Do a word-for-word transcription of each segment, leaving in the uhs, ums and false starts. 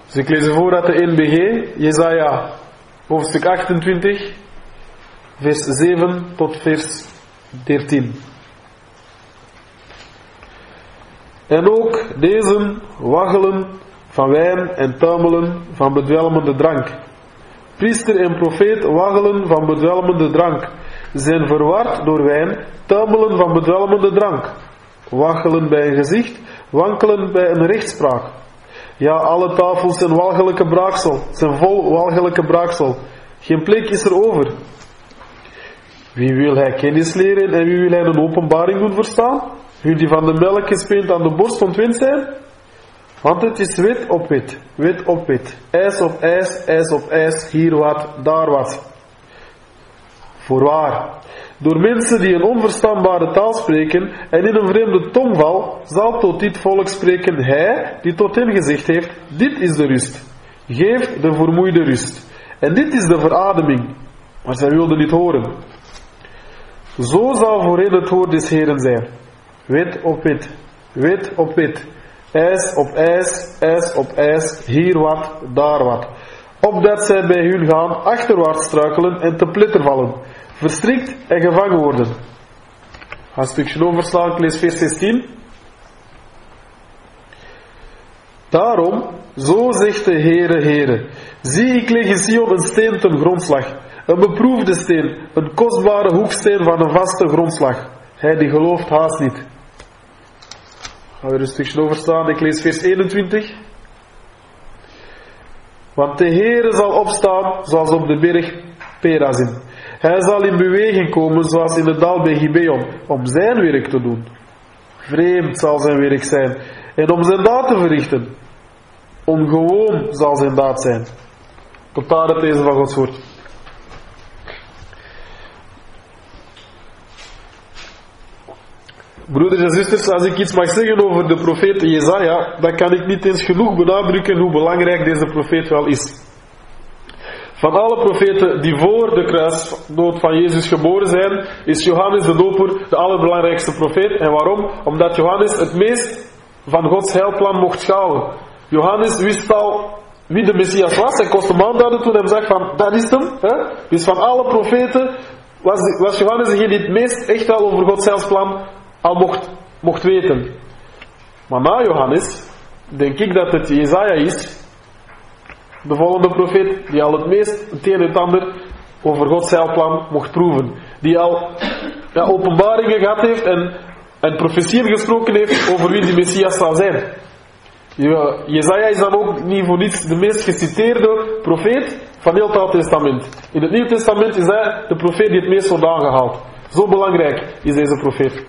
Dus ik lees voor uit de N B G, Jesaja, hoofdstuk achtentwintig, vers zeven tot vers dertien. En ook deze waggelen van wijn en tuimelen van bedwelmende drank. Priester en profeet waggelen van bedwelmende drank, zijn verward door wijn, tuimelen van bedwelmende drank. Waggelen bij een gezicht, wankelen bij een rechtspraak. Ja, alle tafels zijn walgelijke braaksel, zijn vol walgelijke braaksel. Geen plek is er over. Wie wil hij kennis leren en wie wil hij een openbaring doen verstaan? Hun die van de melk gespeend aan de borst ontwend zijn? Want het is wet op wet, wet op wet, ijs op ijs, ijs op ijs, hier wat, daar wat. Voorwaar, door mensen die een onverstaanbare taal spreken en in een vreemde tongval, zal tot dit volk spreken hij die tot hen gezegd heeft, dit is de rust. Geef de vermoeide rust. En dit is de verademing. Maar zij wilden niet horen. Zo zal voor hen het woord des Heeren zijn. Wet op wet, wet op wet, ijs op ijs, ijs op ijs, hier wat, daar wat. Opdat zij bij hun gaan achterwaarts struikelen en te pletter vallen, verstrikt en gevangen worden. Ga een stukje overslaan, ik lees vers zestien. Daarom, zo zegt de Heere, Heere, zie ik leg in Sion een steen ten grondslag, een beproefde steen, een kostbare hoeksteen van een vaste grondslag. Hij die gelooft haast niet. Gaan we er een stukje overstaan, ik lees vers eenentwintig. Want de Heere zal opstaan zoals op de berg Perazim. Hij zal in beweging komen zoals in het dal bij Gibeon, om zijn werk te doen. Vreemd zal zijn werk zijn, en om zijn daad te verrichten. Ongewoon zal zijn daad zijn. Tot daar het lezen van Gods woord. Broeders en zusters, als ik iets mag zeggen over de profeet Jesaja, dan kan ik niet eens genoeg benadrukken hoe belangrijk deze profeet wel is. Van alle profeten die voor de kruisdood van Jezus geboren zijn, is Johannes de Doper de allerbelangrijkste profeet. En waarom? Omdat Johannes het meest van Gods heilplan mocht schouwen. Johannes wist al wie de Messias was. Hij kon hem aanduiden toen hij zag van, dat is hem. Hè? Dus van alle profeten was, was Johannes degene die het meest echt al over Gods heilsplan al mocht, mocht weten. Maar na Johannes denk ik dat het Jesaja is, de volgende profeet, die al het meest het een en het ander over Gods heilplan mocht proeven. Die al ja, openbaringen gehad heeft en, en profetieën gesproken heeft over wie die Messias zal zijn. Ja, Jesaja is dan ook niet voor niets de meest geciteerde profeet van heel het Oude Testament. In het Nieuwe Testament is hij de profeet die het meest wordt aangehaald. Zo belangrijk is deze profeet.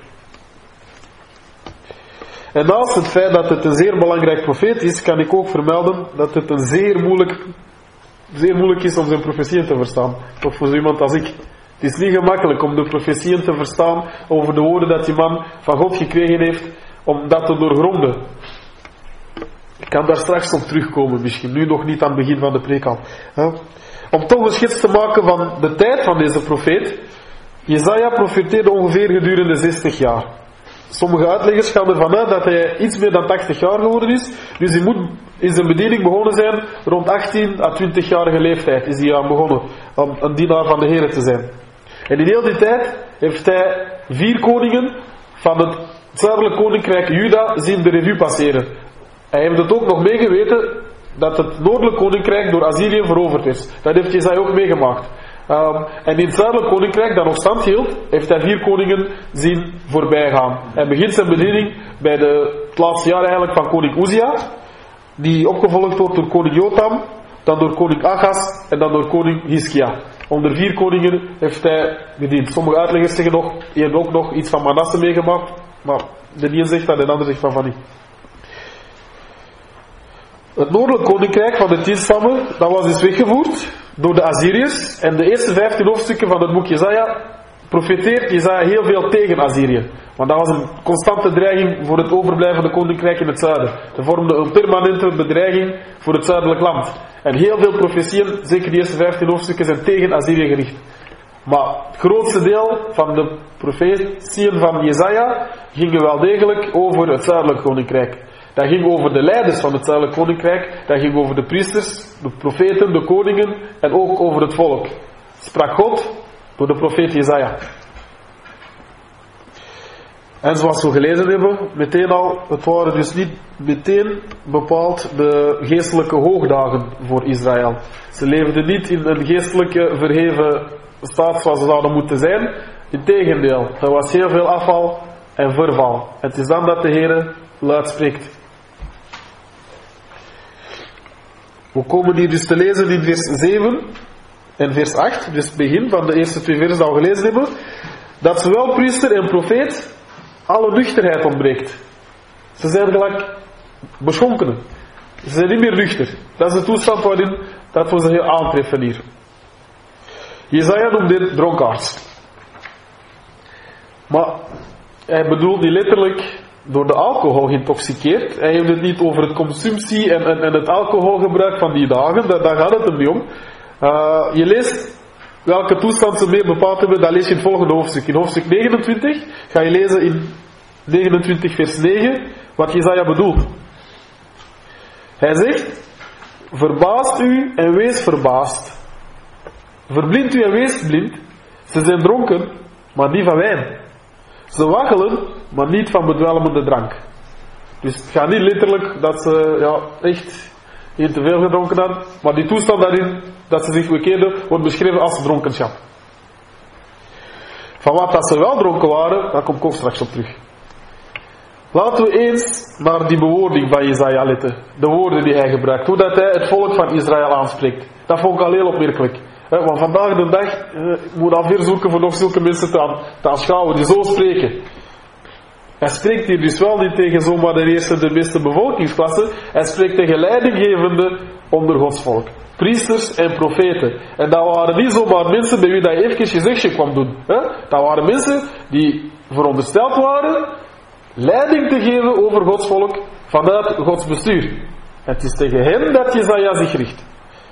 En naast het feit dat het een zeer belangrijk profeet is, kan ik ook vermelden dat het een zeer moeilijk, zeer moeilijk is om zijn profetieën te verstaan. Of voor zo iemand als ik. Het is niet gemakkelijk om de profetieën te verstaan over de woorden dat die man van God gekregen heeft, om dat te doorgronden. Ik kan daar straks op terugkomen, misschien nu nog niet aan het begin van de preek al. Om toch een schets te maken van de tijd van deze profeet. Jesaja profeteerde ongeveer gedurende zestig jaar. Sommige uitleggers gaan ervan uit dat hij iets meer dan tachtig jaar geworden is. Dus hij moet in zijn bediening begonnen zijn rond achttien à twintig-jarige leeftijd. Is hij aan begonnen om een dienaar van de Heer te zijn. En in heel die tijd heeft hij vier koningen van het zuidelijk koninkrijk Juda zien de revue passeren. Hij heeft het ook nog meegeweten dat het noordelijk koninkrijk door Assyrië veroverd is. Dat heeft Jesaja ook meegemaakt. Um, en in het zuidelijk koninkrijk, dat nog stand hield, heeft hij vier koningen zien voorbij gaan. Hij begint zijn bediening bij de, het laatste jaar eigenlijk van koning Uzia, die opgevolgd wordt door koning Jotam, dan door koning Achaz en dan door koning Hiskia. Onder vier koningen heeft hij gediend. Sommige uitleggers zeggen nog, hij heeft ook nog iets van Manasse meegemaakt, maar de een zegt dat en de ander zegt van van niet. Het noordelijk koninkrijk van de tien stammen, dat was dus weggevoerd door de Assyriërs. En de eerste vijftien hoofdstukken van het boek Jesaja profeteert Jesaja heel veel tegen Assyrië. Want dat was een constante dreiging voor het overblijvende koninkrijk in het zuiden. Dat vormde een permanente bedreiging voor het zuidelijk land. En heel veel profetieën, zeker de eerste vijftien hoofdstukken, zijn tegen Assyrië gericht. Maar het grootste deel van de profetieën van Jesaja gingen wel degelijk over het zuidelijk koninkrijk. Dat ging over de leiders van het zuidelijk koninkrijk. Dat ging over de priesters, de profeten, de koningen en ook over het volk. Sprak God door de profeet Jesaja. En zoals we gelezen hebben, meteen al, het waren dus niet meteen bepaald de geestelijke hoogdagen voor Israël. Ze leefden niet in een geestelijke verheven staat zoals ze zouden moeten zijn. Integendeel, er was heel veel afval en verval. Het is dan dat de Heer luid spreekt. We komen hier dus te lezen in vers zeven en vers acht, dus het begin van de eerste twee versen dat we gelezen hebben, dat zowel priester en profeet alle nuchterheid ontbreekt. Ze zijn gelijk beschonkenen. Ze zijn niet meer nuchter. Dat is de toestand waarin dat we ze heel aantreffen hier. Jesaja noemt dit dronkaards. Maar hij bedoelt niet letterlijk door de alcohol geïntoxiceerd. Hij heeft het niet over het consumptie en, en, en het alcoholgebruik van die dagen. Daar, daar gaat het hem niet om. Uh, je leest welke toestand ze mee bepaald hebben, dat lees je in het volgende hoofdstuk. In hoofdstuk negenentwintig ga je lezen in negenentwintig vers negen wat Jesaja bedoelt. Hij zegt, verbaast u en wees verbaasd. Verblind u en wees blind. Ze zijn dronken, maar niet van wijn. Ze waggelen, maar niet van bedwelmende drank. Dus het gaat niet letterlijk dat ze ja, echt heel te veel gedronken hadden, maar die toestand daarin dat ze zich bekeerden, wordt beschreven als dronkenschap. Van wat dat ze wel dronken waren, daar kom ik ook straks op terug. Laten we eens naar die bewoording van Jesaja letten. De woorden die hij gebruikt. Hoe dat hij het volk van Israël aanspreekt. Dat vond ik al heel opmerkelijk. Want vandaag de dag eh, moet al weer zoeken voor nog zulke mensen te, aan, te aanschouwen die zo spreken. Hij spreekt hier dus wel niet tegen zomaar de eerste, de beste bevolkingsklasse. Hij spreekt tegen leidinggevenden onder Gods volk. Priesters en profeten. En dat waren niet zomaar mensen bij wie dat je even je zegje kwam doen. Hè? Dat waren mensen die verondersteld waren leiding te geven over Gods volk vanuit Gods bestuur. Het is tegen hen dat Jesaja zich richt.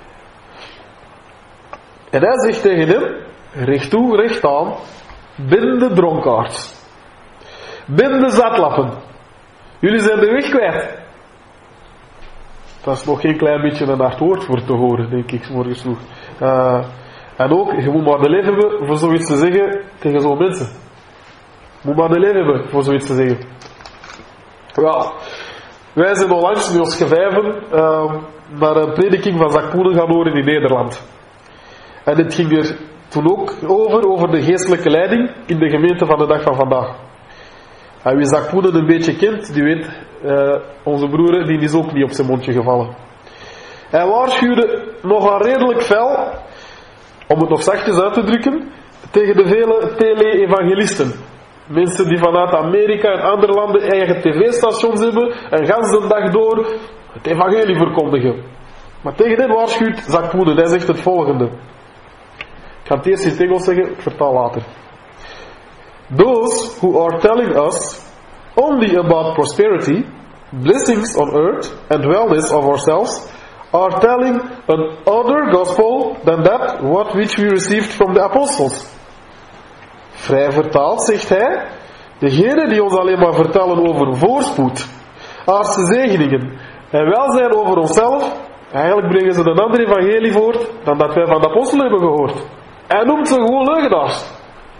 En hij zegt tegen hem, recht toe, recht aan, bind de dronkaards. Bind de zatlappen. Jullie zijn de weg kwijt. Dat is nog geen klein beetje een hard woord voor te horen, denk ik, morgens vroeg. Uh, en ook, je moet maar de leven hebben voor zoiets te zeggen tegen zo'n mensen. Je moet maar de leven hebben voor zoiets te zeggen. Wel, wij zijn onlangs met ons gevijven uh, naar een prediking van Zak Poenen gaan horen in Nederland. En het ging er toen ook over, over de geestelijke leiding in de gemeente van de dag van vandaag. En wie Zak Poenen een beetje kent, die weet, uh, onze broer, die is ook niet op zijn mondje gevallen. Hij waarschuwde nogal redelijk fel, om het nog zachtjes uit te drukken, tegen de vele tele-evangelisten. Mensen die vanuit Amerika en andere landen eigen tv-stations hebben en gans de dag door het evangelie verkondigen. Maar tegen hen waarschuwt Zak Poenen. Hij zegt het volgende. Ik ga het eerst in het Engels zeggen, ik vertaal later. Those who are telling us only about prosperity, blessings on earth and wellness of ourselves are telling an other gospel than that what which we received from the apostles. Vrij vertaald zegt hij, degenen die ons alleen maar vertellen over voorspoed, aardse zegeningen en welzijn over onszelf, eigenlijk brengen ze een ander evangelie voort dan dat wij van de apostelen hebben gehoord. Hij noemt ze gewoon leugenaars.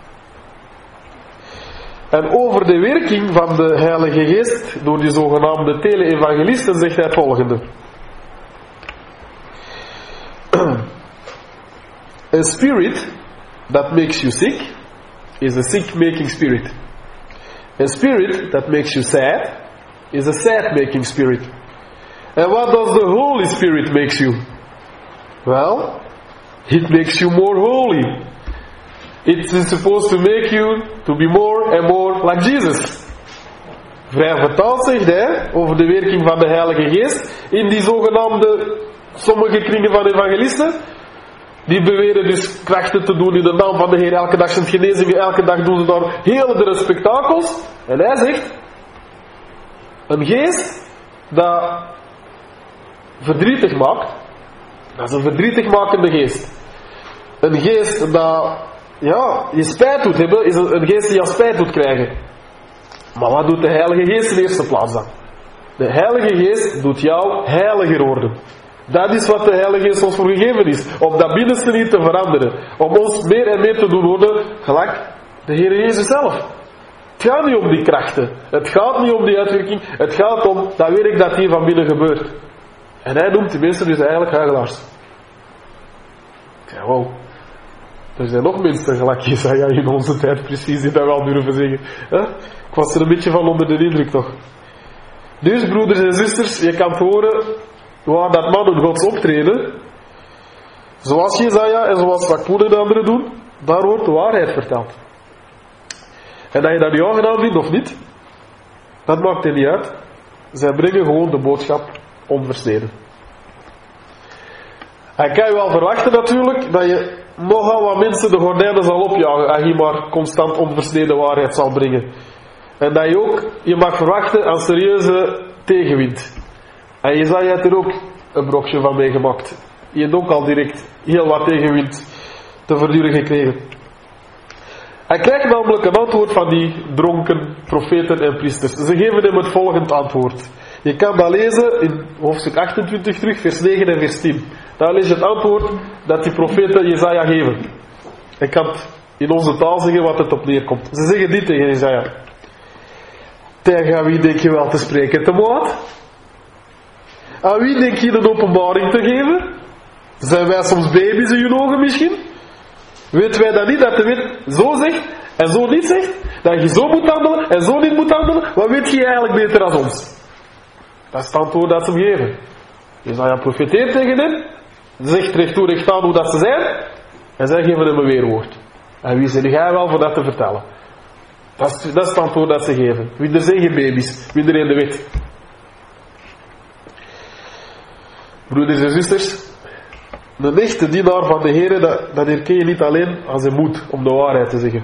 En over de werking van de Heilige Geest door die zogenaamde tele-evangelisten zegt hij het volgende. A spirit that makes you sick is a sick-making spirit. A spirit that makes you sad is a sad-making spirit. And what does the Holy Spirit makes you? Well, it makes you more holy. It is supposed to make you to be more and more like Jesus. Vrij vertaald zegt hij over de werking van de Heilige Geest in die zogenaamde sommige kringen van evangelisten. Die beweren dus krachten te doen in de naam van de Heer. Elke dag zijn genezingen, elke dag doen ze daar hele spektakels. En hij zegt, een geest dat verdrietig maakt, dat is een verdrietigmakende geest. Een geest dat ja, je spijt doet hebben, is een geest die je spijt doet krijgen. Maar wat doet de Heilige Geest in de eerste plaats dan? De Heilige Geest doet jou heiliger worden. Dat is wat de Heilige Geest ons voor gegeven is. Om dat binnenste niet te veranderen. Om ons meer en meer te doen worden gelijk de Heer Jezus zelf. Het gaat niet om die krachten. Het gaat niet om die uitwerking. Het gaat om dat werk dat hier van binnen gebeurt. En hij noemt die mensen dus eigenlijk huigelaars. Ik zeg, wow. Er zijn nog mensen gelijk Jesaja in onze tijd precies die dat wel durven zeggen. Huh? Ik was er een beetje van onder de indruk toch. Dus broeders en zusters, je kan horen waar dat mannen Gods optreden. Zoals Jesaja en zoals wat Koen en de anderen doen. Daar wordt de waarheid verteld. En dat je dat nu aangenaam vindt of niet, dat maakt er niet uit. Zij brengen gewoon de boodschap onversneden. En kan je wel verwachten natuurlijk dat je nogal wat mensen de gordijnen zal opjagen als je maar constant onversneden waarheid zal brengen. En dat je ook, je mag verwachten aan serieuze tegenwind. En Jesaja heeft er ook een brokje van meegemaakt. Je hebt ook al direct heel wat tegenwind te verduren gekregen. Hij krijgt namelijk een antwoord van die dronken profeten en priesters. Ze geven hem het volgende antwoord. Je kan dat lezen in hoofdstuk achtentwintig terug, vers negen en vers tien. Daar lees je het antwoord dat die profeten Jesaja geven. Ik kan het in onze taal zeggen wat het op neerkomt. Ze zeggen dit tegen Jesaja. Tegen wie denk je wel te spreken te moord? Aan wie denk je een openbaring te geven? Zijn wij soms baby's in je ogen misschien? Weten wij dan niet dat de wet zo zegt en zo niet zegt? Dat je zo moet handelen en zo niet moet handelen? Wat weet je eigenlijk beter dan ons? Dat is het antwoord dat ze hem geven. Jesaja profeteert tegen hen, zegt recht toe recht aan hoe dat ze zijn, en zij geven hem een weerwoord. En wie zeg jij wel voor dat te vertellen? Dat is, dat is het antwoord dat ze geven. Wie er zijn geen baby's, wie er in de wet. Broeders en zusters, een echte dienaar van de Heer, dat, dat herken je niet alleen aan zijn moed om de waarheid te zeggen.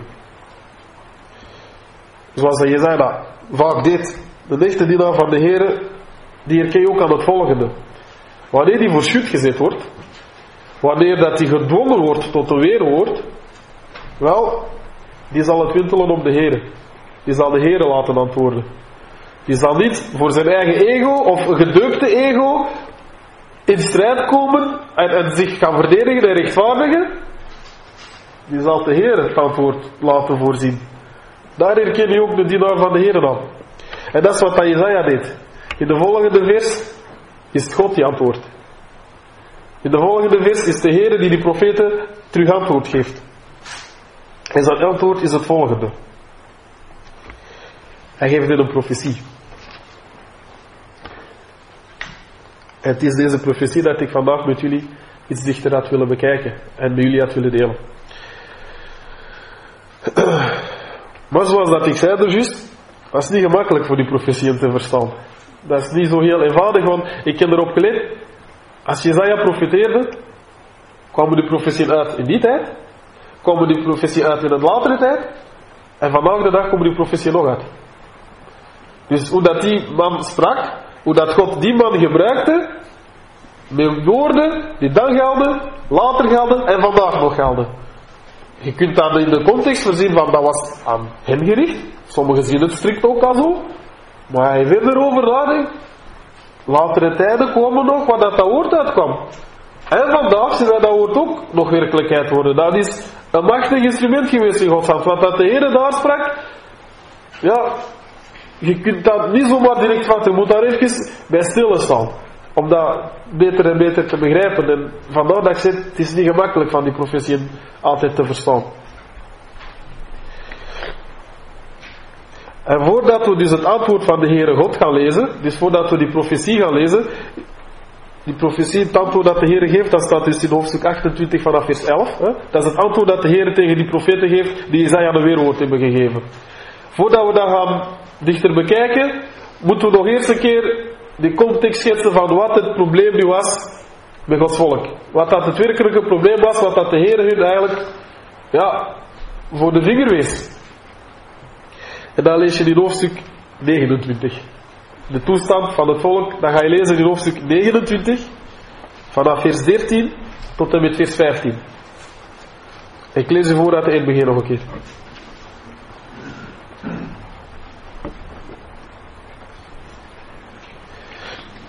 Zoals Jesaja dat vaak deed. De echte dienaar van de Heer, die herken je ook aan het volgende. Wanneer die voor schut gezet wordt, wanneer dat die gedwongen wordt tot een weerwoord, wel, die zal het wintelen op de Heer. Die zal de Heer laten antwoorden. Die zal niet voor zijn eigen ego of een gedeukte ego in strijd komen en, en zich gaan verdedigen en rechtvaardigen. Die zal de Heer het antwoord laten voorzien. Daar herken je ook de dienaar van de Heer aan. En dat is wat Jesaja deed. In de volgende vers is het God die antwoordt. In de volgende vers is de Heer die die profeten terug antwoord geeft. En zijn antwoord is het volgende. Hij geeft hen een profetie. En het is deze profetie dat ik vandaag met jullie iets dichter had willen bekijken. En met jullie had willen delen. Maar zoals dat ik zei dus juist, dat is niet gemakkelijk voor die profetieën te verstaan. Dat is niet zo heel eenvoudig, want ik heb erop gelet. Als Jesaja profeteerde, kwamen die profetieën uit in die tijd, kwamen die profetieën uit in een latere tijd, en vandaag de dag komen die profetieën nog uit. Dus hoe dat die man sprak, hoe dat God die man gebruikte, met woorden die dan gelden, later gelden en vandaag nog gelden. Je kunt dat in de context voorzien van dat was aan hem gericht. Sommigen zien het strikt ook al zo. Maar hij verder over nadenkt. Latere tijden komen nog wat dat, dat woord uitkwam. En vandaag zien wij dat woord ook nog werkelijkheid worden. Dat is een machtig instrument geweest in Gods hand. Wat dat de Heer daar sprak. Ja, je kunt dat niet zomaar direct vatten. Je moet daar even bij stilstaan. Om dat beter en beter te begrijpen. En vandaar dat ik zeg, het is niet gemakkelijk van die profetieën altijd te verstaan. En voordat we dus het antwoord van de Heere God gaan lezen, dus voordat we die profetie gaan lezen, die profetie, het antwoord dat de Heere geeft, dat staat dus in hoofdstuk achtentwintig vanaf vers elf. Hè? Dat is het antwoord dat de Heere tegen die profeten geeft, die Jesaja een weerwoord hebben gegeven. Voordat we dat gaan dichter bekijken, moeten we nog eerst een keer de context schetsen van wat het probleem nu was met Gods volk. Wat dat het werkelijke probleem was, wat dat de Heere hun eigenlijk ja, voor de vinger wees. En dan lees je in hoofdstuk negenentwintig. De toestand van het volk, dan ga je lezen in hoofdstuk negenentwintig, vanaf vers dertien tot en met vers vijftien. Ik lees u voor uit het begin nog een keer.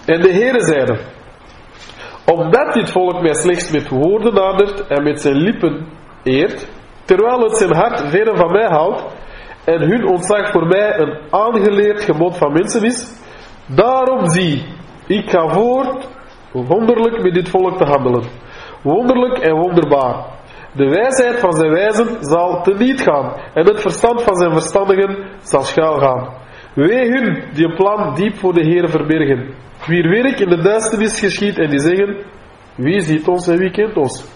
En de Heere zeide: omdat dit volk mij slechts met woorden nadert en met zijn lippen eert, terwijl het zijn hart verre van mij houdt, en hun ontzag voor mij een aangeleerd gebod van mensen is, daarom zie, ik ga voort wonderlijk met dit volk te handelen. Wonderlijk en wonderbaar. De wijsheid van zijn wijzen zal teniet gaan, en het verstand van zijn verstandigen zal schuil gaan. Wee hun die een plan diep voor de Heer verbergen, wier werk in de duisternis geschiet en die zeggen: wie ziet ons en wie kent ons?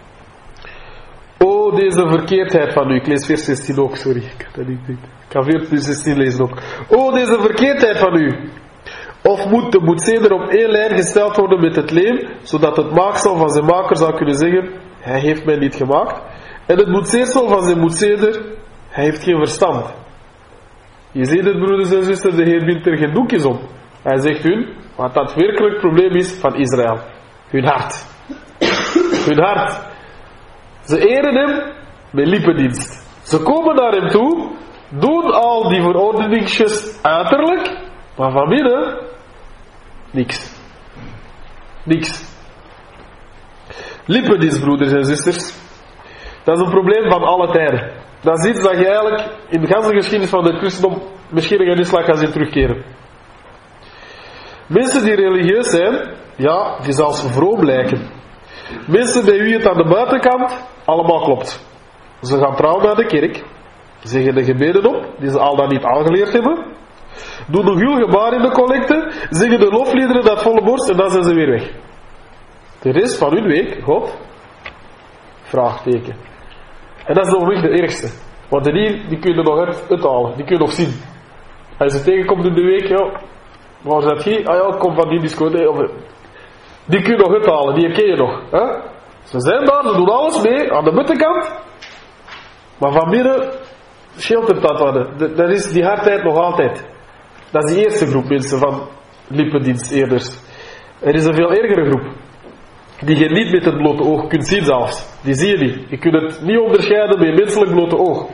O deze verkeerdheid van u. Ik lees vers zestien ook, sorry. Ik kan, niet, ik kan vers zestien lezen ook. O deze verkeerdheid van u. Of moet de moedzeder op één lijn gesteld worden met het leem, zodat het maaksel van zijn maker zou kunnen zeggen: hij heeft mij niet gemaakt. En het moedzeersel van zijn moedzeder: hij heeft geen verstand. Je ziet het, broeders en zusters, de Heer bindt er geen doekjes om. Hij zegt hun wat dat werkelijk probleem is van Israël. Hun hart. Hun hart. Ze eren hem met lippendienst. Ze komen naar hem toe, doen al die verordeningsjes uiterlijk, maar van binnen niks. Niks. Lippendienst, broeders en zusters, dat is een probleem van alle tijden. Dat is iets dat je eigenlijk in de ganse geschiedenis van het christendom misschien in de slag gaat zien terugkeren. Mensen die religieus zijn, ja, die zelfs vroom lijken. Mensen bij wie het aan de buitenkant allemaal klopt. Ze gaan trouw naar de kerk, zeggen de gebeden op, die ze al dan niet aangeleerd hebben, doen een gul gebaar in de collecte, zingen de lofliederen dat volle borst en dan zijn ze weer weg. De rest van hun week, God, vraagteken. En dat is nog niet de ergste. Want die, die kun je nog uit, uithalen, die kun je nog zien. Als je ze tegenkomt in de week, ja, waar zit je? Ah ja, ik kom van die discotheek. Die kun je nog uithalen, die herken je nog. Hè? Ze zijn daar, ze doen alles mee, aan de buitenkant. Maar van binnen scheelt het dat wat. Dat is die hardheid nog altijd. Dat is die eerste groep mensen van lippendiensteerders. Er is een veel ergere groep. Die je niet met het blote oog kunt zien zelfs. Die zie je niet. Je kunt het niet onderscheiden met je menselijk blote oog.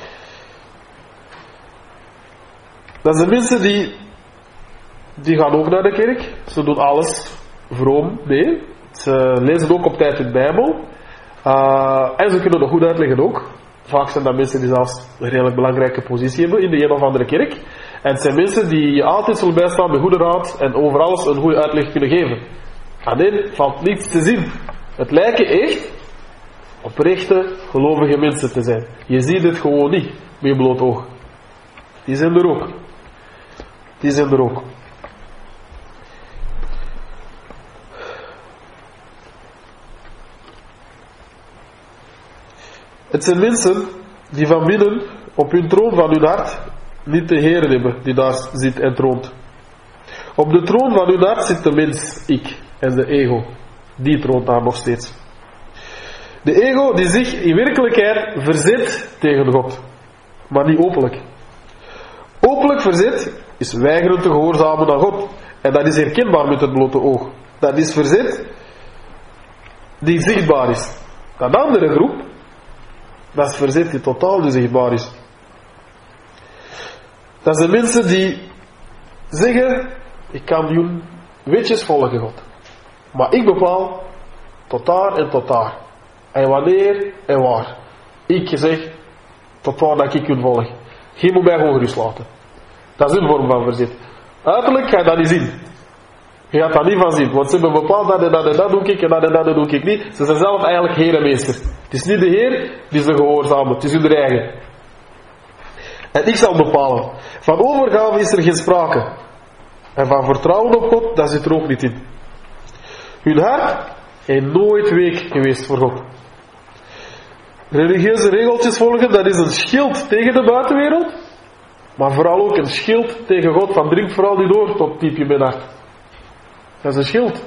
Dat zijn mensen die, die gaan ook naar de kerk. Ze doen alles vroom mee. Ze lezen ook op tijd in de Bijbel. Uh, en ze kunnen het goed uitleggen ook. Vaak zijn dat mensen die zelfs een redelijk belangrijke positie hebben in de een of andere kerk. En het zijn mensen die je altijd zullen bijstaan met goede raad en over alles een goede uitleg kunnen geven. Alleen valt niets te zien. Het lijken echt oprechte, gelovige mensen te zijn. Je ziet het gewoon niet met je bloot oog. Die zijn er ook. Die zijn er ook. Het zijn mensen die van binnen op hun troon van hun hart niet de Heer hebben die daar zit en troont. Op de troon van hun hart zit de mens, ik, en de ego. Die troont daar nog steeds. De ego die zich in werkelijkheid verzet tegen God. Maar niet openlijk. Openlijk verzet is weigeren te gehoorzamen aan God. En dat is herkenbaar met het blote oog. Dat is verzet die zichtbaar is. Dat andere groep, dat is verzet die totaal niet zichtbaar is. Dat zijn mensen die zeggen: ik kan die wetjes volgen, God. Maar ik bepaal tot daar en tot daar. En wanneer en waar. Ik zeg tot waar dat ik kun volgen. Je moet mij gewoon gerust laten. Dat is een vorm van verzet. Uiterlijk ga je dat niet zien. Je gaat dat niet van zien. Want ze hebben bepaald dat en dat en dat doe ik en dat en dat doe ik niet. Ze zijn zelf eigenlijk heer en meester. Het is niet de Heer die ze gehoorzamen. Het is hun eigen. En ik zal bepalen. Van overgave is er geen sprake. En van vertrouwen op God, dat zit er ook niet in. Hun hart is nooit week geweest voor God. Religieuze regeltjes volgen, dat is een schild tegen de buitenwereld. Maar vooral ook een schild tegen God. Van drink vooral niet door tot diep in mijn hart. Dat is een schild.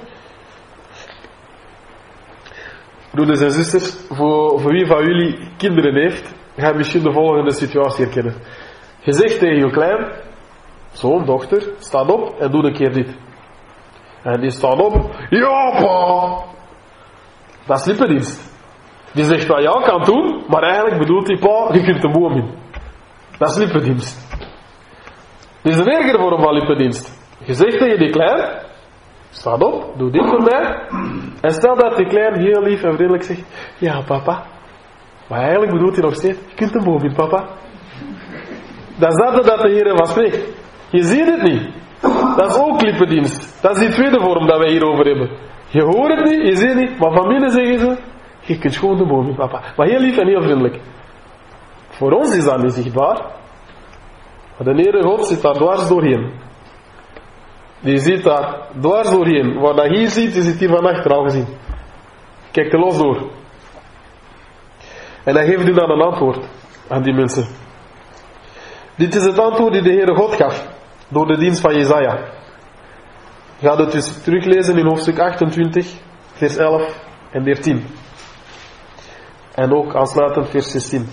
Broeders en zusters, voor, voor wie van jullie kinderen heeft, ga je misschien de volgende situatie herkennen. Je zegt tegen je klein, zoon, dochter, sta op en doe een keer dit. En die staat op, ja pa. Dat is lippendienst. Die zegt wat ja kan doen, maar eigenlijk bedoelt die pa, je kunt de boom in. Dat is lippendienst. Dit is een erger vorm van lippendienst. Je zegt tegen die klein, Staat op, doe dit voor mij. En stel dat die klein heel lief en vriendelijk zegt, ja papa. Maar eigenlijk bedoelt hij nog steeds, je kunt een boom in papa. Dat is dat dat de Heer van spreekt. Je ziet het niet. Dat is ook klippendienst. Dat is die tweede vorm dat wij hierover hebben. Je hoort het niet, je ziet het niet, maar van binnen zeggen ze, je kunt gewoon de boom in papa. Maar heel lief en heel vriendelijk. Voor ons is dat niet zichtbaar. Maar de Heere God zit daar dwars doorheen. Die zit daar dwars doorheen. Wat dat hier ziet, is het hier van achter al gezien. Kijk er los door. En hij geeft u dan een antwoord aan die mensen. Dit is het antwoord die de Heere God gaf. Door de dienst van Jesaja. Ga het dus teruglezen in hoofdstuk achtentwintig, vers elf en dertien. En ook aansluitend vers zestien.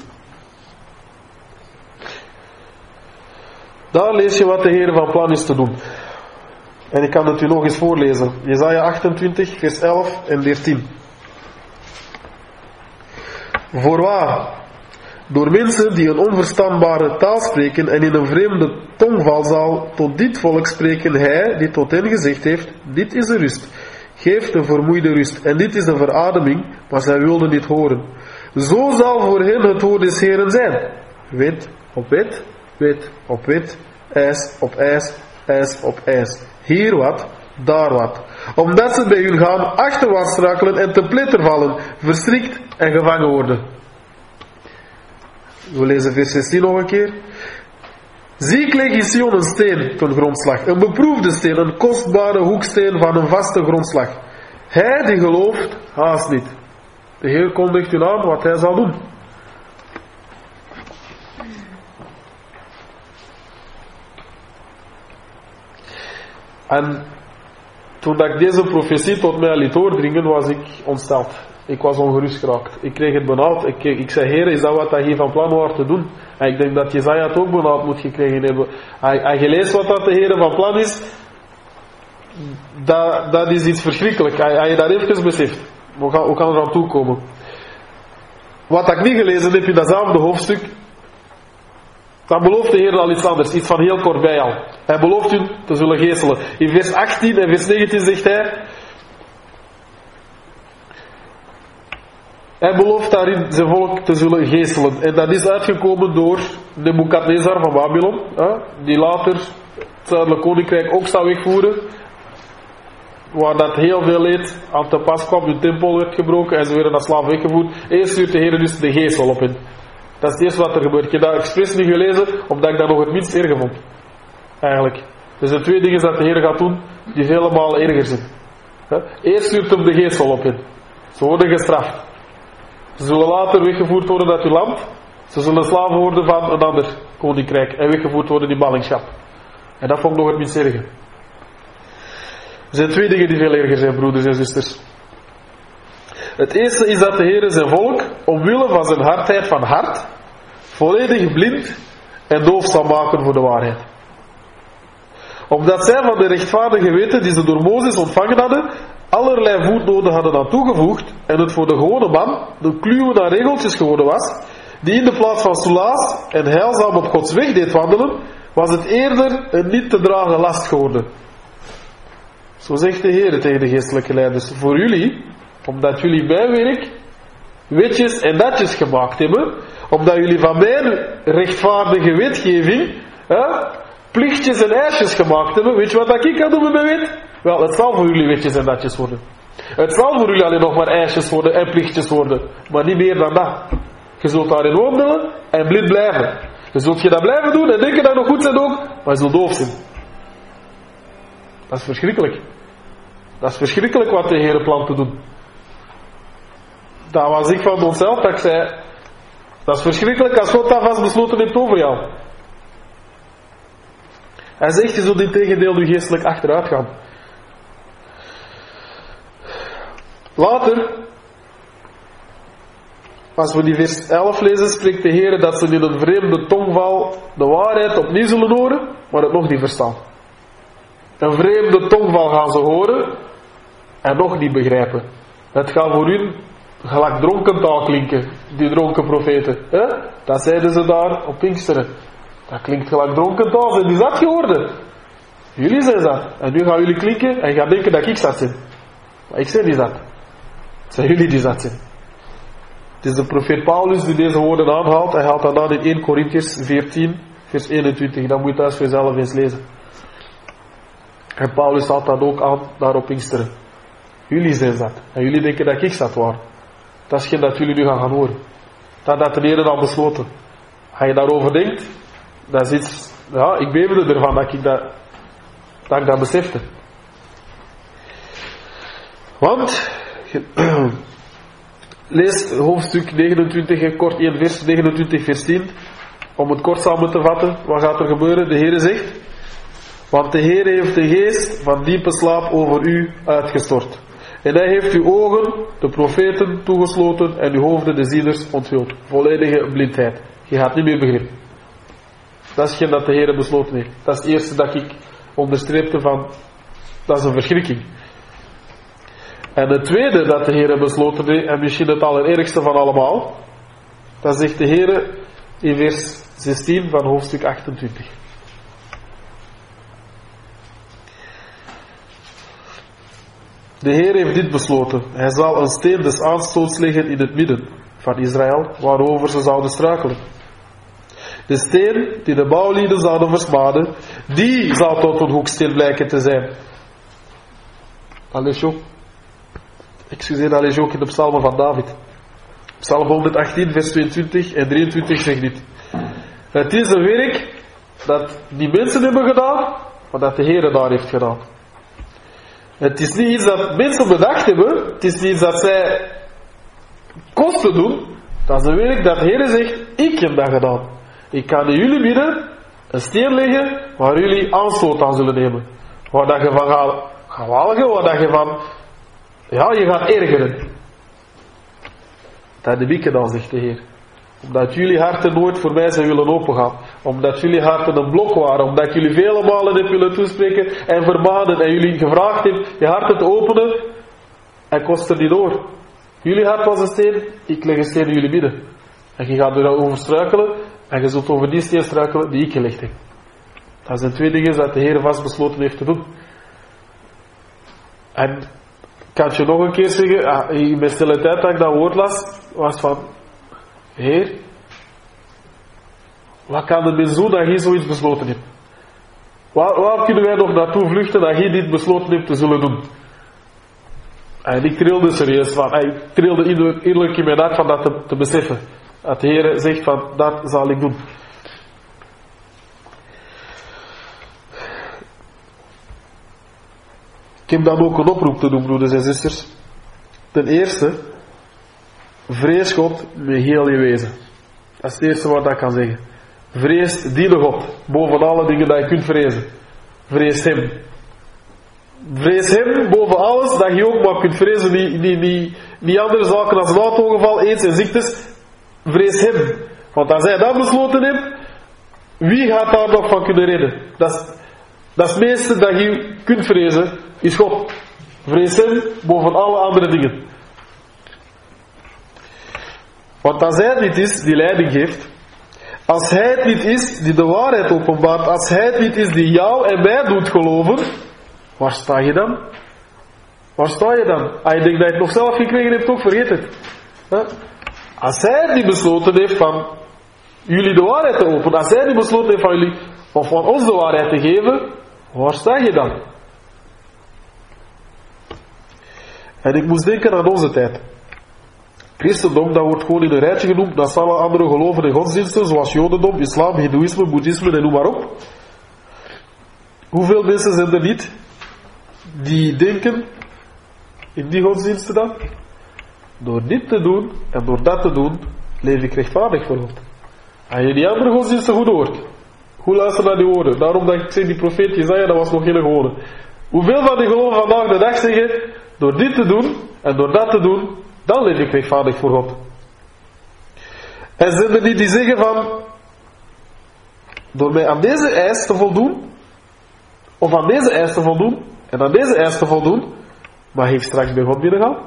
Daar lees je wat de Heer van plan is te doen. En ik kan het u nog eens voorlezen. Jesaja achtentwintig, vers elf en dertien. Voorwaar, door mensen die een onverstaanbare taal spreken en in een vreemde tongval zal tot dit volk spreken, hij die tot hen gezegd heeft, dit is de rust. Geef de vermoeide rust. En dit is de verademing, maar zij wilden niet horen. Zo zal voor hen het woord des Heeren zijn. Wet op wet, wet op wet, ijs op ijs, ijs op ijs. Hier wat, daar wat. Omdat ze bij hun gaan achterwaarts struikelen en te pletter vallen, verstrikt en gevangen worden. We lezen vers zestien nog een keer. Zie, ik leg in Sion een steen ten grondslag, een beproefde steen, een kostbare hoeksteen van een vaste grondslag. Hij die gelooft, haast niet. De Heer kondigt u aan wat hij zal doen. En toen dat ik deze profetie tot mij liet doordringen, was ik ontsteld. Ik was ongerust geraakt. Ik kreeg het benauwd. Ik, ik zei, Heer, is dat wat hij hier van plan was te doen? En ik denk dat Jesaja het ook benauwd moet gekregen hebben. En je leest wat dat de Heer van plan is, dat, dat is iets verschrikkelijk. Als je dat even beseft. Hoe kan, hoe kan er aan toekomen? Wat ik niet gelezen heb in datzelfde hoofdstuk, dan belooft de Heer al iets anders. Iets van heel kort bij al. Hij belooft u te zullen geestelen. In vers achttien en vers negentien zegt hij, hij belooft daarin zijn volk te zullen geestelen. En dat is uitgekomen door Nebukadnezar van Babylon, die later het zuidelijk koninkrijk ook zou wegvoeren, waar dat heel veel leed aan te pas kwam. Hun tempel werd gebroken en ze werden als slaaf weggevoerd. Eerst stuurt de Heer dus de geestel op hen. Dat is het eerste wat er gebeurt. Ik heb dat expres niet gelezen, omdat ik dat nog het minst erg vond. Eigenlijk. Dus de twee dingen dat de Heer gaat doen, die vele malen erger zijn. Eerst stuurt hem de geestel op hen. Ze worden gestraft. Ze zullen later weggevoerd worden uit uw land. Ze zullen slaven worden van een ander koninkrijk. En weggevoerd worden in ballingschap. En dat vond ik nog het minst erger. Er zijn twee dingen die veel erger zijn, broeders en zusters. Het eerste is dat de Heer zijn volk, omwille van zijn hardheid van hart, volledig blind en doof zal maken voor de waarheid. Omdat zij van de rechtvaardige wetten die ze door Mozes ontvangen hadden, allerlei voetnoten hadden aan toegevoegd en het voor de gewone man de kluwen aan regeltjes geworden was, die in de plaats van soelaas en heilzaam op Gods weg deed wandelen, was het eerder een niet te dragen last geworden. Zo zegt de Heer tegen de geestelijke leiders, voor jullie, omdat jullie mijn werk wetjes en datjes gemaakt hebben, omdat jullie van mijn rechtvaardige wetgeving hè, plichtjes en eisjes gemaakt hebben, weet je wat ik kan doen met mijn wet? Wel, het zal voor jullie wetjes en datjes worden. Het zal voor jullie alleen nog maar eisjes worden en plichtjes worden, maar niet meer dan dat. Je zult daarin wandelen en blind blijven. Je zult je dat blijven doen en denken dat je nog goed bent ook, maar je zult doof zijn. Dat is verschrikkelijk. Dat is verschrikkelijk wat de Heer plant te doen. Dat was ik van onszelf dat ik zei, dat is verschrikkelijk als God dat vast besloten heeft over jou. Hij zegt, je zult in tegendeel je geestelijk achteruit gaan. Later, als we die vers elf lezen, spreekt de Heer dat ze in een vreemde tongval de waarheid opnieuw zullen horen, maar het nog niet verstaan. Een vreemde tongval gaan ze horen en nog niet begrijpen. Het gaat voor hun gelijk dronken taal klinken, die dronken profeten. Hè? Dat zeiden ze daar op Pinksteren. Dat klinkt gelijk dronken taal, zijn die zat geworden. Jullie zijn zat. En nu gaan jullie klinken en gaan denken dat ik zat ben. Maar ik ben niet zat. Het zijn jullie die zat zijn. Het is de profeet Paulus die deze woorden aanhaalt. Hij haalt dat aan in eerste Korintiërs veertien, vers eenentwintig. Dat moet je thuis voor jezelf eens lezen. En Paulus haalt dat ook aan daar op Pinksteren. Jullie zijn zat. En jullie denken dat ik zat was. Dat is geen dat jullie nu gaan gaan horen. Dat had de Heer al besloten. Als je daarover denkt, dat is iets... Ja, ik beefde ervan dat ik dat, dat, ik dat besefte. Want... lees hoofdstuk negenentwintig, kort één vers, negenentwintig vers tien. Om het kort samen te vatten, wat gaat er gebeuren? De Heer zegt... Want de Heer heeft de geest van diepe slaap over u uitgestort. En hij heeft uw ogen, de profeten, toegesloten en uw hoofden, de zieners, onthuld. Volledige blindheid. Je gaat niet meer begrijpen. Dat is geen dat de Heer besloten heeft. Dat is het eerste dat ik onderstreepte van, dat is een verschrikking. En het tweede dat de Heer besloten heeft, en misschien het allerergste van allemaal, dat zegt de Heer in vers zestien van hoofdstuk achtentwintig. De Heer heeft dit besloten. Hij zal een steen des aanstoots leggen in het midden van Israël, waarover ze zouden struikelen. De steen die de bouwlieden zouden versmaden, die zal tot een hoeksteen blijken te zijn. Allee, Excuseer, dat lees je ook in de psalmen van David. Psalm honderdachttien, vers tweeëntwintig en drieëntwintig zegt dit. Het is een werk dat die mensen hebben gedaan, maar dat de Heer daar heeft gedaan. Het is niet iets dat mensen bedacht hebben, het is niet iets dat zij kosten doen, dat is een werk dat de Heer zegt, ik heb dat gedaan. Ik kan in jullie midden een steen leggen waar jullie aanstoot aan zullen nemen. Waar dat je van gaat, gaat walgen, waar dat je van... Ja, je gaat ergeren. Dat heb ik gedaan, zegt de Heer. Omdat jullie harten nooit voor mij zijn willen opengaan. Omdat jullie harten een blok waren. Omdat jullie vele malen hebben willen toespreken en vermanen. En jullie gevraagd hebben je harten te openen. En kost er niet door. Jullie hart was een steen, ik leg een steen in jullie midden. En je gaat erover struikelen. En je zult over die steen struikelen die ik gelegd heb. Dat zijn twee dingen dat de Heer vast besloten heeft te doen. En... kan je nog een keer zeggen, ah, in mijn stille tijd dat ik dat woord las, was van, Heer, wat kan de mens doen dat je zoiets besloten hebt? Waar, waar kunnen wij nog naartoe vluchten dat je dit besloten hebt te zullen doen? En ik trilde serieus van, ik trilde innerlijk in mijn hart van dat te, te beseffen. Dat de Heer zegt van, dat zal ik doen. Ik heb dan ook een oproep te doen, broeders en zusters. Ten eerste, vrees God met heel je wezen. Dat is het eerste wat ik kan zeggen. Vrees die God, boven alle dingen dat je kunt vrezen. Vrees Hem. Vrees Hem boven alles dat je ook maar kunt vrezen. Niet, niet, niet, niet andere zaken als een autoongeval, aids en ziektes. Vrees Hem. Want als Hij dat besloten heeft, wie gaat daar nog van kunnen redden? Dat is, dat is het meeste dat je kunt vrezen. Is God. Vrees Hem boven alle andere dingen. Want als Hij het niet is die leiding geeft, als Hij het niet is die de waarheid openbaart, als Hij het niet is die jou en mij doet geloven, waar sta je dan? Waar sta je dan? Als je denkt dat je het nog zelf gekregen hebt, toch vergeet het. Als Hij het niet besloten heeft van jullie de waarheid te openen, als Hij niet besloten heeft van jullie, of van ons de waarheid te geven, waar sta je dan? En ik moest denken aan onze tijd. Christendom, dat wordt gewoon in een rijtje genoemd naast alle andere geloven en godsdiensten, zoals Jodendom, Islam, Hindoeïsme, Boeddhisme en noem maar op. Hoeveel mensen zijn er niet die denken in die godsdiensten dan? Door dit te doen en door dat te doen, leef ik rechtvaardig voor God. Als je die andere godsdiensten goed hoort, goed luister naar die woorden. Daarom dat ik zeg, die profeet Jesaja, dat was nog geen gewone. Hoeveel van die geloven vandaag de dag zeggen, door dit te doen en door dat te doen, dan leef ik rechtvaardig voor God. En zijn er die die zeggen van, door mij aan deze eis te voldoen, of aan deze eis te voldoen, en aan deze eis te voldoen, mag ik straks bij God binnengaan.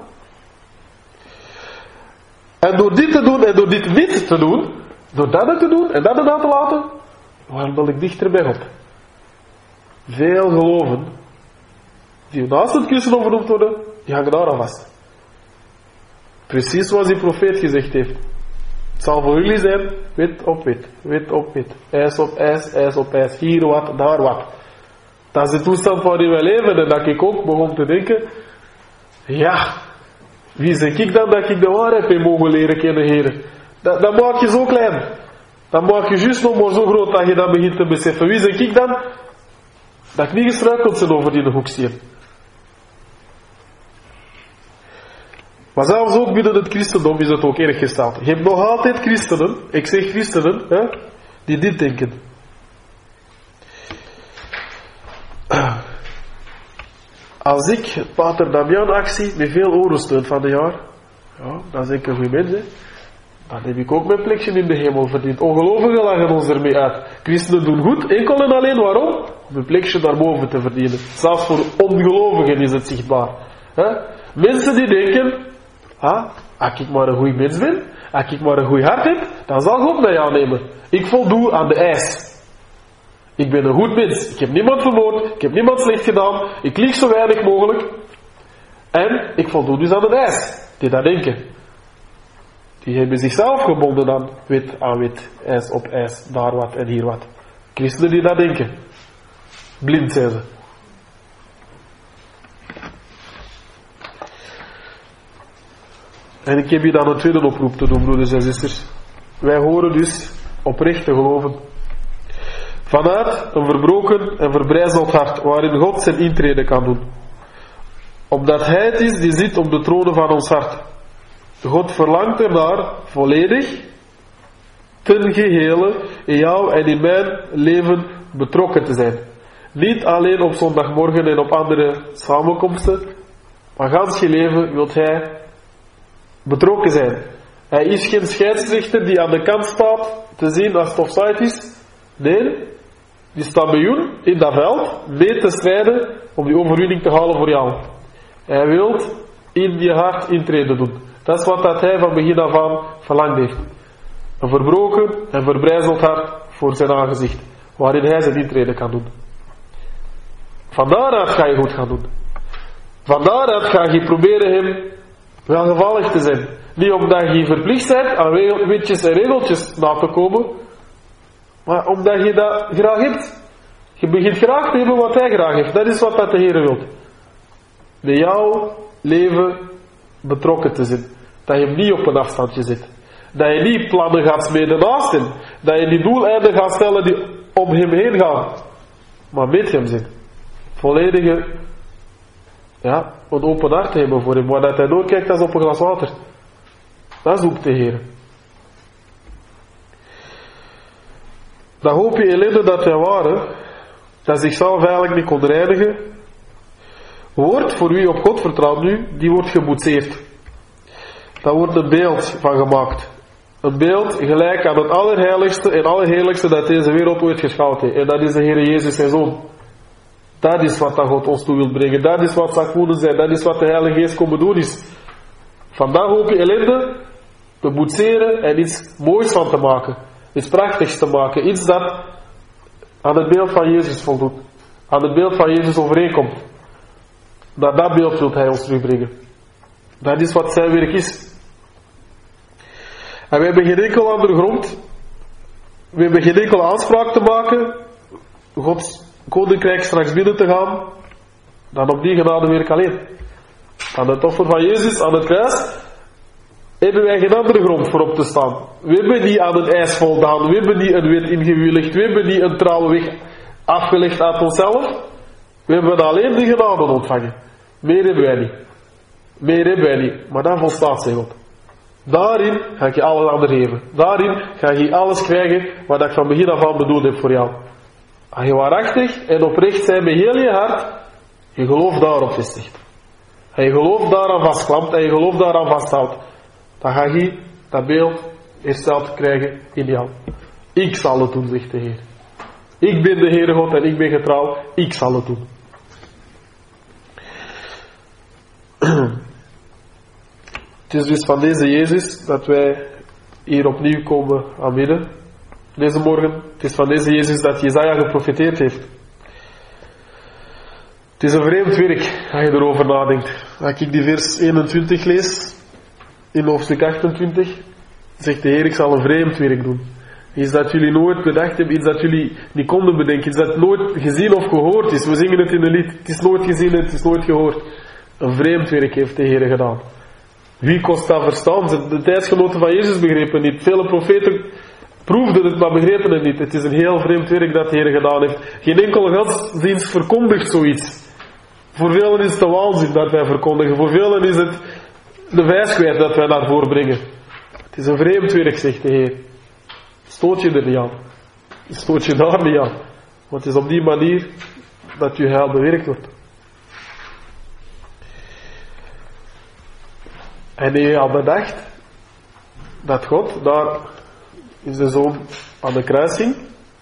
En door dit te doen en door dit niet te doen, door dat te doen en dat na te laten, waar wil ik dichter bij God? veel geloven, die naast het christendom vernoemd worden, die hangen daar aan vast. Precies zoals die profeet gezegd heeft. Het zal voor jullie zijn, wit op wit, wit op wit, ijs op ijs, ijs op ijs, hier wat, daar wat. Dat is de toestand waarin wij leven en dat ik ook begon te denken, ja, wie zeg ik dan dat ik de waarheid heb mogen leren kennen, heren? Dat, dat maak je zo klein. Dat maak je juist nog maar zo groot dat je dat begint te beseffen. Wie zeg ik dan dat ik niet gestruikeld ben over die hoeksteen? Maar zelfs ook binnen het christendom is het ook erg gesteld. Je hebt nog altijd christenen, ik zeg christenen, hè, die dit denken. Als ik Pater Damian actie met veel oren steun van de jaar, ja, dat is ik een goede mens, hè. Dan heb ik ook mijn plekje in de hemel verdiend. Ongelovigen lachen ons ermee uit. Christenen doen goed, enkel en alleen waarom? Om een plekje daarboven te verdienen. Zelfs voor ongelovigen is het zichtbaar. He? Mensen die denken, ah, als ik maar een goede mens ben, als ik maar een goed hart heb, dan zal God mij aannemen. Ik voldoe aan de eis. Ik ben een goed mens. Ik heb niemand vermoord, ik heb niemand slecht gedaan, ik lieg zo weinig mogelijk. En ik voldoe dus aan de eis. Die dat denken. Die hebben zichzelf gebonden aan wit aan wit, ijs op ijs, daar wat en hier wat. Christenen die dat denken. Blind zijn ze. En ik heb hier dan een tweede oproep te doen, broeders en zusters. Wij horen dus oprecht te geloven. Vanuit een verbroken en verbrijzeld hart, waarin God zijn intrede kan doen. Omdat Hij het is die zit op de tronen van ons hart. God verlangt ernaar volledig, ten gehele, in jou en in mijn leven betrokken te zijn. Niet alleen op zondagmorgen en op andere samenkomsten, maar gans je leven wilt Hij betrokken zijn. Hij is geen scheidsrechter die aan de kant staat te zien als het offside is. Nee, die staat bij jou in dat veld mee te strijden om die overwinning te halen voor jou. Hij wil in je hart intreden doen. Dat is wat dat hij van begin af aan verlangd heeft. Een verbroken en verbrijzeld hart voor zijn aangezicht, waarin hij zijn intrede kan doen. Van daaruit ga je goed gaan doen. Van daaruit ga je proberen hem welgevallig te zijn. Niet omdat je verplicht bent aan wetjes en regeltjes na te komen, maar omdat je dat graag hebt. Je begint graag te hebben wat hij graag heeft. Dat is wat dat de Heer wil. Bij jouw leven betrokken te zijn. Dat je hem niet op een afstandje zit. Dat je niet plannen gaat smeden naast hem. Dat je niet doeleinden gaat stellen die om hem heen gaan. Maar met hem zijn. Volledige, ja, een open hart hebben voor hem. Waar dat hij nooit kijkt als op een glas water. Dat zoekt de Heer. Dat hoopje ellende dat wij waren, dat zichzelf eigenlijk niet kon reinigen, wordt voor wie op God vertrouwt nu, die wordt geboetseerd. Daar wordt een beeld van gemaakt. Een beeld gelijk aan het allerheiligste en allerheerlijkste dat deze wereld ooit geschouwd heeft. En dat is de Heer Jezus zijn Zoon. Dat is wat dat God ons toe wil brengen. Dat is wat zakwoorden zijn. Dat is wat de Heilige Geest komen doen is. Vandaag hoop je ellende te boetseren en iets moois van te maken. Iets prachtigs te maken. Iets dat aan het beeld van Jezus voldoet. Aan het beeld van Jezus overeenkomt. Naar dat beeld wil Hij ons terugbrengen. Dat is wat zijn werk is. En we hebben geen enkel andere grond. We hebben geen enkele aanspraak te maken. Gods koninkrijk straks binnen te gaan. Dan op die genadewerk alleen. Aan het offer van Jezus, aan het kruis, hebben wij geen andere grond voor op te staan. We hebben niet aan een eis voldaan. We hebben niet een wet ingewilligd. We hebben niet een trouwe weg afgelegd uit onszelf. We hebben alleen de genade ontvangen. Meer hebben wij niet. Meer hebben wij niet. Maar dan volstaat zijn God. Daarin ga ik je alles andere geven. Daarin ga je alles krijgen wat ik van begin af aan bedoeld heb voor jou. Als je waarachtig en oprecht bent met heel je hart, je geloof daarop vestigt. En je geloof daaraan vastklampt en je geloof daaraan vasthoudt, dan ga je dat beeld hersteld krijgen in jou. Ik zal het doen, zegt de Heer. Ik ben de Heere God en ik ben getrouw. Ik zal het doen. Het is dus van deze Jezus dat wij hier opnieuw komen aanbidden. Deze morgen. Het is van deze Jezus dat Jesaja geprofeteerd heeft. Het is een vreemd werk, als je erover nadenkt. Als ik die vers eenentwintig lees, in hoofdstuk achtentwintig, zegt de Heer, ik zal een vreemd werk doen. Iets dat jullie nooit bedacht hebben, iets dat jullie niet konden bedenken, iets dat nooit gezien of gehoord is. We zingen het in een lied, het is nooit gezien, het is nooit gehoord. Een vreemd werk heeft de Heer gedaan. Wie kost dat verstaan? De tijdsgenoten van Jezus begrepen niet. Vele profeten proefden het, maar begrepen het niet. Het is een heel vreemd werk dat de Heer gedaan heeft. Geen enkele godsdienst verkondigt zoiets. Voor velen is het de waanzin dat wij verkondigen. Voor velen is het de wijsheid dat wij naar voren brengen. Het is een vreemd werk, zegt de Heer. Stoot je er niet aan. Stoot je daar niet aan. Want het is op die manier dat je heil bewerkt wordt. En je had bedacht dat God daar in zijn zoon aan de kruising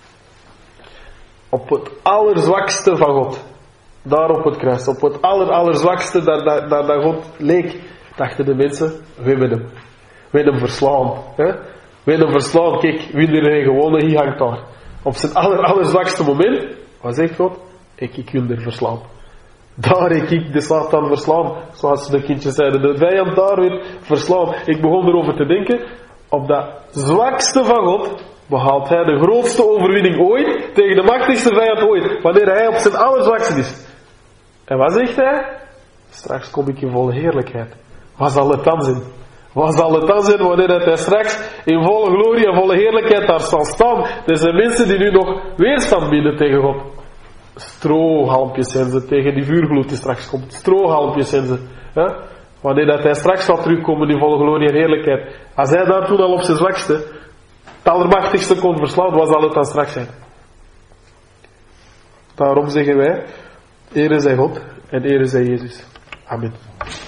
op het allerzwakste van God, daar op het kruis, op het aller, allerzwakste dat, dat, dat, dat God leek, dachten de mensen, we hebben hem. We hebben hem verslaan. Hè? We hebben hem verslaan, kijk, wie er gewonnen, hier hangt daar. Op zijn aller, allerzwakste moment, wat zegt God? Ik, ik wil er verslaan. Daar heb ik de Satan verslaan, zoals de kindjes zeiden. De vijand daar weer verslaan. Ik begon erover te denken, op dat zwakste van God behaalt hij de grootste overwinning ooit tegen de machtigste vijand ooit, wanneer hij op zijn allerzwakste is. En wat zegt hij? Straks kom ik in volle heerlijkheid. Wat zal het dan zijn? Wat zal het dan zijn wanneer hij straks in volle glorie en volle heerlijkheid daar zal staan? Er zijn mensen die nu nog weerstand bieden tegen God. Strohalmpjes zijn ze tegen die vuurgloed die straks komt. Strohalmpjes zijn ze. Hè? Wanneer dat hij straks zal terugkomen in volle glorie en heerlijkheid. Als hij daar toen al op zijn zwakste, het allermachtigste kon verslaan, wat zal het dan straks zijn? Daarom zeggen wij, ere zij God en ere zij Jezus. Amen.